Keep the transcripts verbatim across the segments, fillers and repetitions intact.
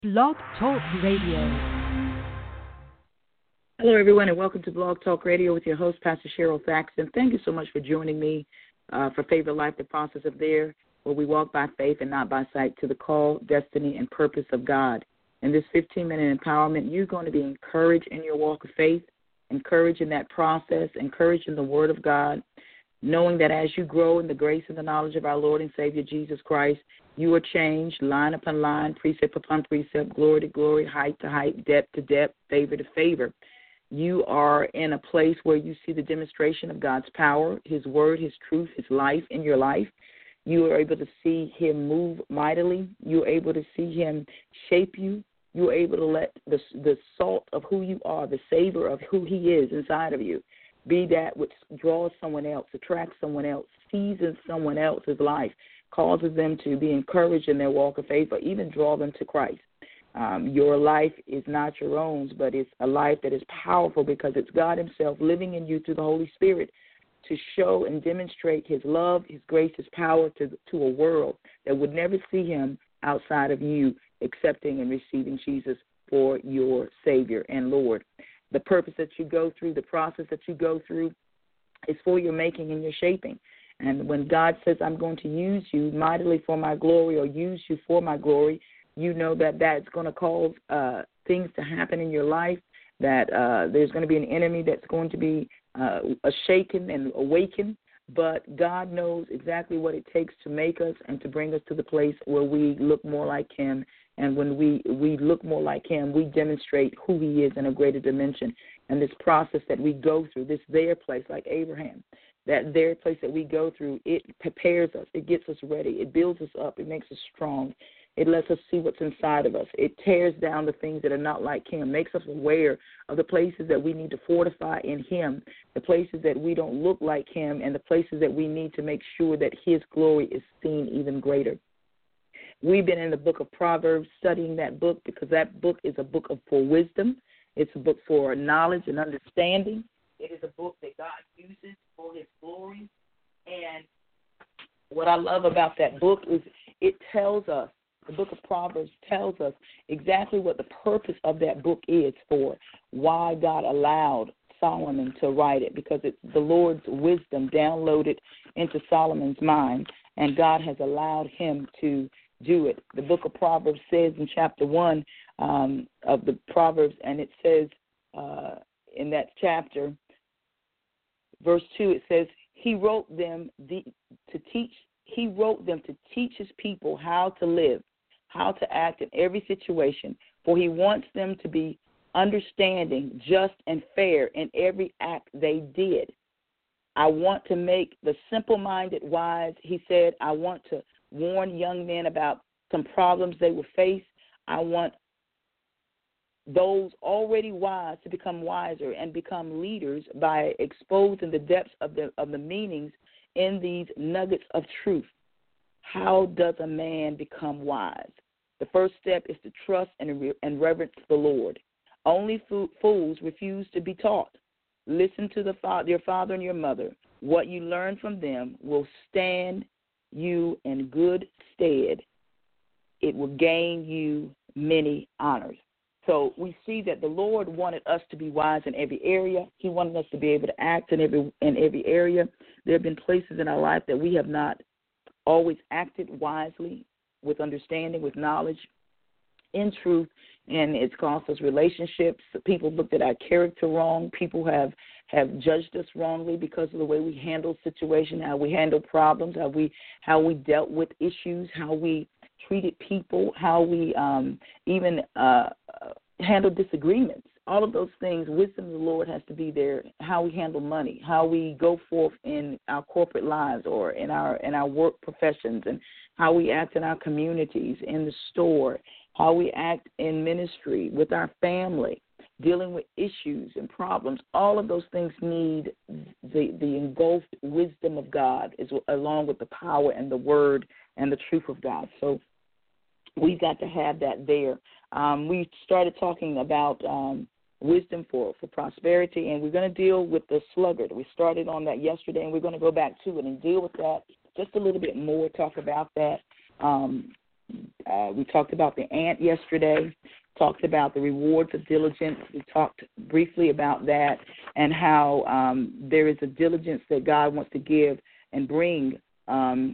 Blog Talk Radio. Hello, everyone, and welcome to Blog Talk Radio with your host, Pastor Cheryl Thaxton. Thank you so much for joining me uh, for Favor Life, the process of there, where we walk by faith and not by sight to the call, destiny, and purpose of God. In this fifteen-minute empowerment, you're going to be encouraged in your walk of faith, encouraged in that process, encouraged in the Word of God, knowing that as you grow in the grace and the knowledge of our Lord and Savior Jesus Christ, you are changed line upon line, precept upon precept, glory to glory, height to height, depth to depth, favor to favor. You are in a place where you see the demonstration of God's power, His Word, His truth, His life in your life. You are able to see Him move mightily. You're able to see Him shape you. You're able to let the, the salt of who you are, the savor of who He is inside of you, be that which draws someone else, attracts someone else, seasons someone else's life, causes them to be encouraged in their walk of faith, or even draw them to Christ. Um, your life is not your own, but it's a life that is powerful because it's God Himself living in you through the Holy Spirit to show and demonstrate His love, His grace, His power to, to a world that would never see Him outside of you accepting and receiving Jesus for your Savior and Lord. The purpose that you go through, the process that you go through is for your making and your shaping. And when God says, I'm going to use you mightily for my glory or use you for my glory, you know that that's going to cause uh, things to happen in your life, that uh, there's going to be an enemy that's going to be uh, shaken and awakened. But God knows exactly what it takes to make us and to bring us to the place where we look more like Him. And when we, we look more like Him, we demonstrate who He is in a greater dimension. And this process that we go through, this there place like Abraham, that there place that we go through, it prepares us. It gets us ready. It builds us up. It makes us strong. It lets us see what's inside of us. It tears down the things that are not like Him, makes us aware of the places that we need to fortify in Him, the places that we don't look like Him, and the places that we need to make sure that His glory is seen even greater. We've been in the book of Proverbs studying that book because that book is a book of, for wisdom. It's a book for knowledge and understanding. It is a book that God uses for His glory. And what I love about that book is it tells us, the book of Proverbs tells us exactly what the purpose of that book is for, why God allowed Solomon to write it, because it's the Lord's wisdom downloaded into Solomon's mind, and God has allowed him to do it. The book of Proverbs says in chapter one um, of the Proverbs, and it says uh, in that chapter, verse two, it says, He wrote them the, to teach. He wrote them to teach His people how to live, how to act in every situation, for He wants them to be understanding, just, and fair in every act they did. I want to make the simple-minded wise. He said, I want to warn young men about some problems they will face. I want those already wise to become wiser and become leaders by exposing the depths of the of the meanings in these nuggets of truth. How does a man become wise? The first step is to trust and, and reverence the Lord. Only fools refuse to be taught. Listen to the fa- your father and your mother. What you learn from them will stand you in good stead. It will gain you many honors. So we see that the Lord wanted us to be wise in every area. He wanted us to be able to act in every in every area. There have been places in our life that we have not always acted wisely, with understanding, with knowledge, in truth, and it's cost us relationships. People looked at our character wrong. People have, have judged us wrongly because of the way we handle situations, how we handle problems, how we how we dealt with issues, how we treated people, how we um, even uh, handle disagreements. All of those things, wisdom of the Lord has to be there. How we handle money, how we go forth in our corporate lives or in our in our work professions, and how we act in our communities, in the store, how we act in ministry with our family, dealing with issues and problems. All of those things need the, the engulfed wisdom of God, is, along with the power and the word and the truth of God. So we've got to have that there. Um, we started talking about um, wisdom for, for prosperity, and we're going to deal with the sluggard. We started on that yesterday, and we're going to go back to it and deal with that just a little bit more, talk about that. Um, uh, we talked about the ant yesterday, talked about the rewards of diligence. We talked briefly about that and how um, there is a diligence that God wants to give and bring um,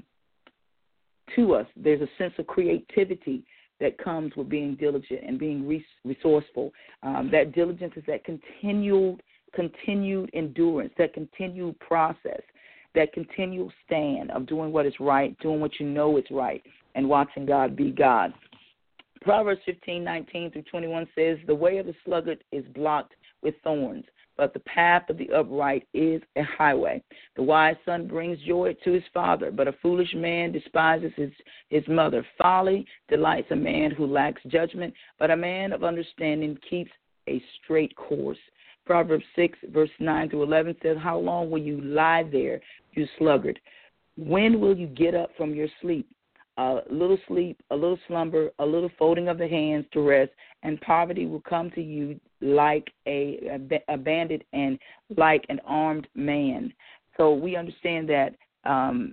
to us. There's a sense of creativity that comes with being diligent and being resourceful. Um, that diligence is that continued, continued endurance, that continued process, that continual stand of doing what is right, doing what you know is right, and watching God be God. Proverbs fifteen, nineteen through twenty-one says, the way of the sluggard is blocked with thorns, but the path of the upright is a highway. The wise son brings joy to his father, but a foolish man despises his, his mother. Folly delights a man who lacks judgment, but a man of understanding keeps a straight course. Proverbs six, verse nine through eleven says, how long will you lie there, you sluggard? When will you get up from your sleep? A little sleep, a little slumber, a little folding of the hands to rest, and poverty will come to you like a, a bandit and like an armed man. So we understand that um,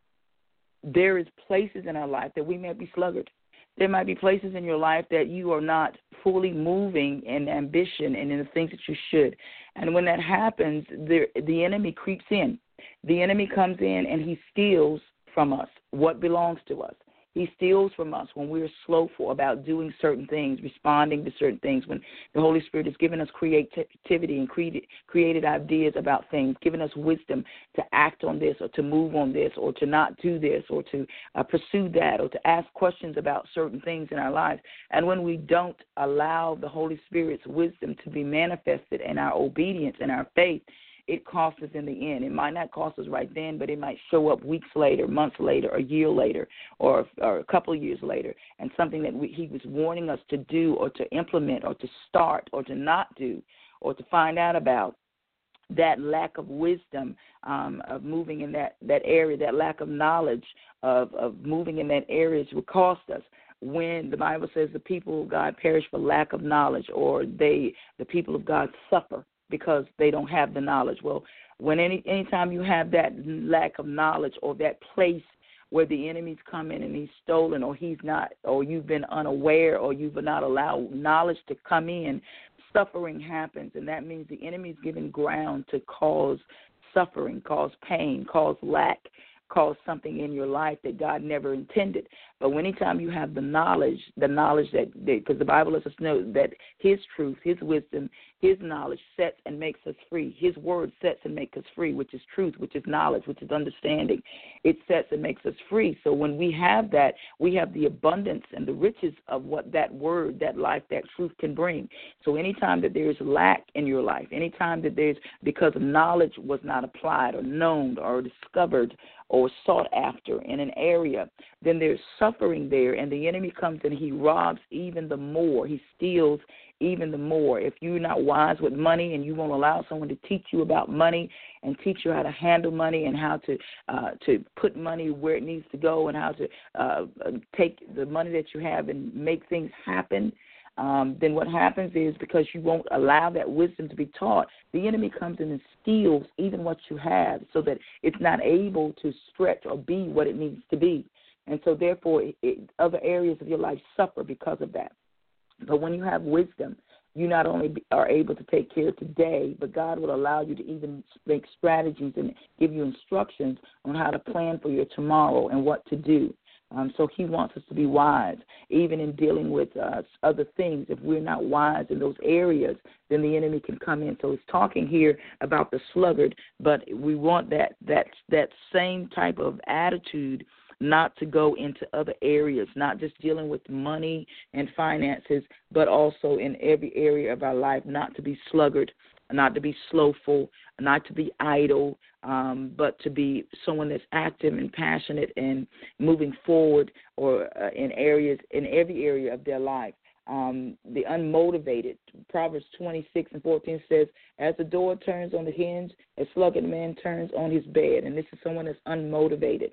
there is places in our life that we may be sluggard. There might be places in your life that you are not fully moving in ambition and in the things that you should. And when that happens, the, the enemy creeps in. The enemy comes in and he steals from us what belongs to us. He steals from us when we're slowful about doing certain things, responding to certain things, when the Holy Spirit has given us creativity and created, created ideas about things, given us wisdom to act on this or to move on this or to not do this or to uh, pursue that or to ask questions about certain things in our lives. And when we don't allow the Holy Spirit's wisdom to be manifested in our obedience and our faith, it costs us in the end. It might not cost us right then, but it might show up weeks later, months later, a year later, or, or a couple of years later, and something that we, he was warning us to do or to implement or to start or to not do or to find out about. That lack of wisdom um, of moving in that, that area, that lack of knowledge of, of moving in that area will cost us. When the Bible says the people of God perish for lack of knowledge, or they, the people of God, suffer because they don't have the knowledge. Well, when any anytime you have that lack of knowledge or that place where the enemy's come in and he's stolen or he's not, or you've been unaware or you've not allowed knowledge to come in, suffering happens, and that means the enemy's given ground to cause suffering, cause pain, cause lack, cause something in your life that God never intended. But anytime you have the knowledge, the knowledge that, because the Bible lets us know that his truth, his wisdom, his knowledge sets and makes us free. His word sets and makes us free, which is truth, which is knowledge, which is understanding. It sets and makes us free. So when we have that, we have the abundance and the riches of what that word, that life, that truth can bring. So anytime that there is lack in your life, anytime that there's, because knowledge was not applied or known or discovered or sought after in an area, then there's suffering there, and the enemy comes and he robs even the more. He steals even the more. If you're not wise with money and you won't allow someone to teach you about money and teach you how to handle money and how to uh, to put money where it needs to go and how to uh, take the money that you have and make things happen, Um, then what happens is, because you won't allow that wisdom to be taught, the enemy comes in and steals even what you have so that it's not able to stretch or be what it needs to be. And so, therefore, it, it, other areas of your life suffer because of that. But when you have wisdom, you not only be, are able to take care today, but God will allow you to even make strategies and give you instructions on how to plan for your tomorrow and what to do. Um, so he wants us to be wise, even in dealing with uh, other things. If we're not wise in those areas, then the enemy can come in. So it's talking here about the sluggard, but we want that that that same type of attitude not to go into other areas, not just dealing with money and finances, but also in every area of our life, not to be sluggard, not to be slowful, not to be idle, um, but to be someone that's active and passionate and moving forward, or uh, in areas, in every area of their life. Um, the unmotivated, Proverbs twenty-six and fourteen says, as the door turns on the hinge, a sluggard man turns on his bed. And this is someone that's unmotivated,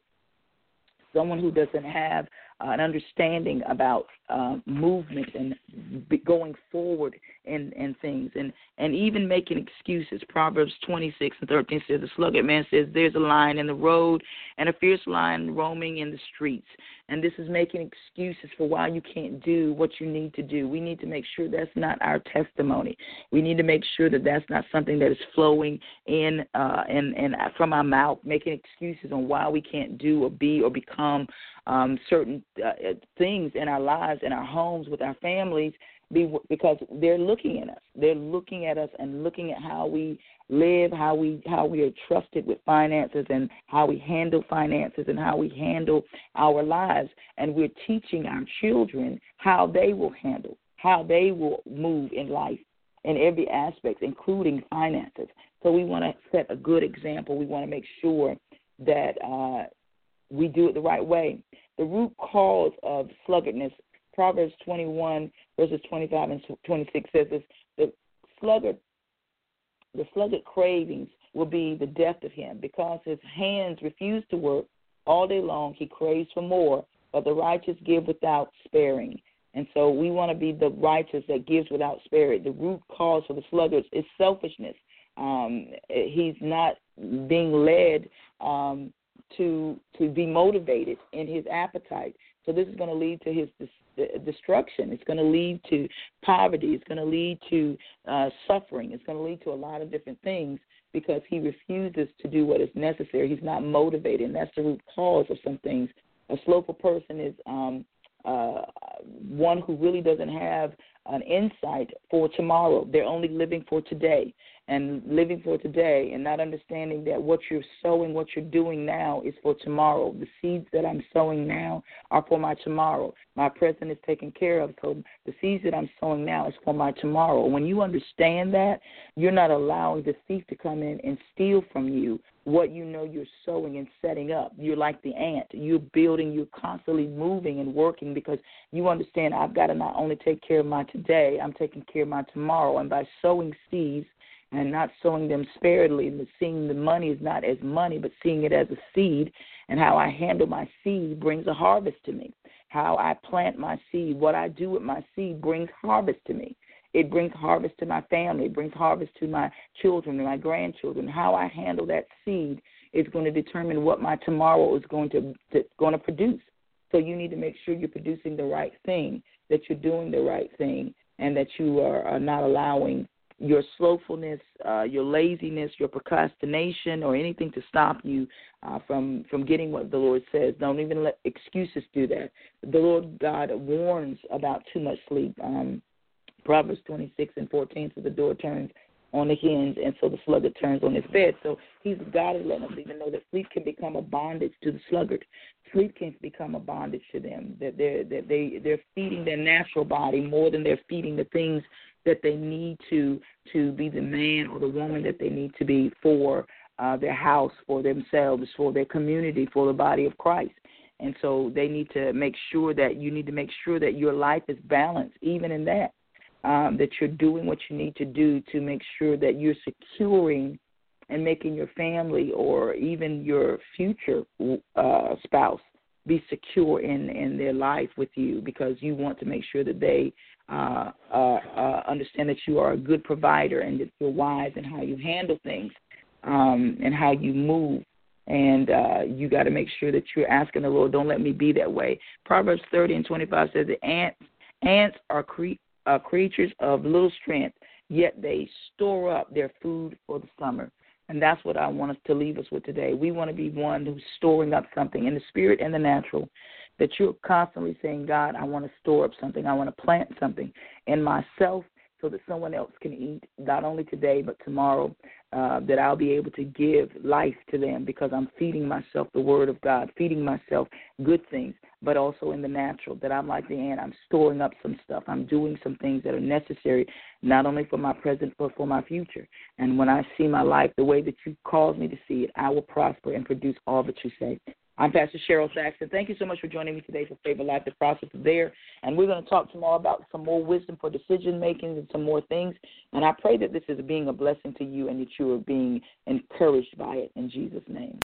someone who doesn't have uh, an understanding about uh, movement and b- going forward in, in things, and, and even making excuses. Proverbs twenty-six and thirteen says, the sluggard man says, there's a lion in the road and a fierce lion roaming in the streets. And this is making excuses for why you can't do what you need to do. We need to make sure that's not our testimony. We need to make sure that that's not something that is flowing in uh, and, and from our mouth, making excuses on why we can't do or be or become um, certain uh, things in our lives, in our homes, with our families, be, because they're looking at us. They're looking at us and looking at how we live, how we how we are trusted with finances, and how we handle finances, and how we handle our lives. And we're teaching our children how they will handle, how they will move in life in every aspect, including finances. So we want to set a good example. We want to make sure that uh, we do it the right way. The root cause of sluggardness, Proverbs twenty-one, verses twenty-five and twenty-six says this: the sluggard, the sluggard cravings will be the death of him, because his hands refuse to work all day long. He craves for more, but the righteous give without sparing. And so we want to be the righteous that gives without sparing. The root cause for the sluggards is selfishness. Um, he's not being led um, to to be motivated in his appetite. So this is going to lead to his destruction. It's going to lead to poverty. It's going to lead to uh, suffering. It's going to lead to a lot of different things, because he refuses to do what is necessary. He's not motivated, and that's the root cause of some things. A slothful person is um, uh, one who really doesn't have an insight for tomorrow. They're only living for today, and living for today and not understanding that what you're sowing, what you're doing now is for tomorrow. The seeds that I'm sowing now are for my tomorrow. My present is taken care of, so the seeds that I'm sowing now is for my tomorrow. When you understand that, you're not allowing the thief to come in and steal from you what you know you're sowing and setting up. You're like the ant. You're building, you're constantly moving and working, because you understand I've got to not only take care of my today, I'm taking care of my tomorrow. And by sowing seeds and not sowing them sparingly, and seeing the money is not as money, but seeing it as a seed, and how I handle my seed brings a harvest to me. How I plant my seed, what I do with my seed brings harvest to me. It brings harvest to my family. It brings harvest to my children and my grandchildren. How I handle that seed is going to determine what my tomorrow is going to, to going to produce. So you need to make sure you're producing the right thing, that you're doing the right thing, and that you are, are not allowing your slothfulness, uh, your laziness, your procrastination, or anything to stop you uh, from, from getting what the Lord says. Don't even let excuses do that. The Lord God warns about too much sleep. Um, Proverbs twenty-six and fourteen, so the door turns on the hinge, and so the sluggard turns on his bed. So he's God is letting us even know that sleep can become a bondage to the sluggard. Sleep can become a bondage to them, that they're, that they, they're feeding their natural body more than they're feeding the things that they need to to be the man or the woman that they need to be for uh, their house, for themselves, for their community, for the body of Christ. And so they need to make sure that you need to make sure that your life is balanced, even in that. Um, that you're doing what you need to do to make sure that you're securing and making your family or even your future uh, spouse be secure in, in their life with you, because you want to make sure that they uh, uh, uh, understand that you are a good provider and that you're wise in how you handle things um, and how you move. And uh, you got to make sure that you're asking the Lord, don't let me be that way. Proverbs thirty and twenty-five says that ants, ants are cre- Uh, creatures of little strength, yet they store up their food for the summer. And that's what I want us to leave us with today. We want to be one who's storing up something in the spirit and the natural, that you're constantly saying, God, I want to store up something. I want to plant something in myself so that someone else can eat, not only today but tomorrow, uh, that I'll be able to give life to them, because I'm feeding myself the word of God, feeding myself good things, but also in the natural, that I'm like the ant. I'm storing up some stuff. I'm doing some things that are necessary, not only for my present, but for my future. And when I see my life the way that you cause me to see it, I will prosper and produce all that you say. I'm Pastor Cheryl Saxon. Thank you so much for joining me today for Favor Life. The process is there. And we're going to talk tomorrow about some more wisdom for decision-making and some more things. And I pray that this is being a blessing to you and that you are being encouraged by it in Jesus' name.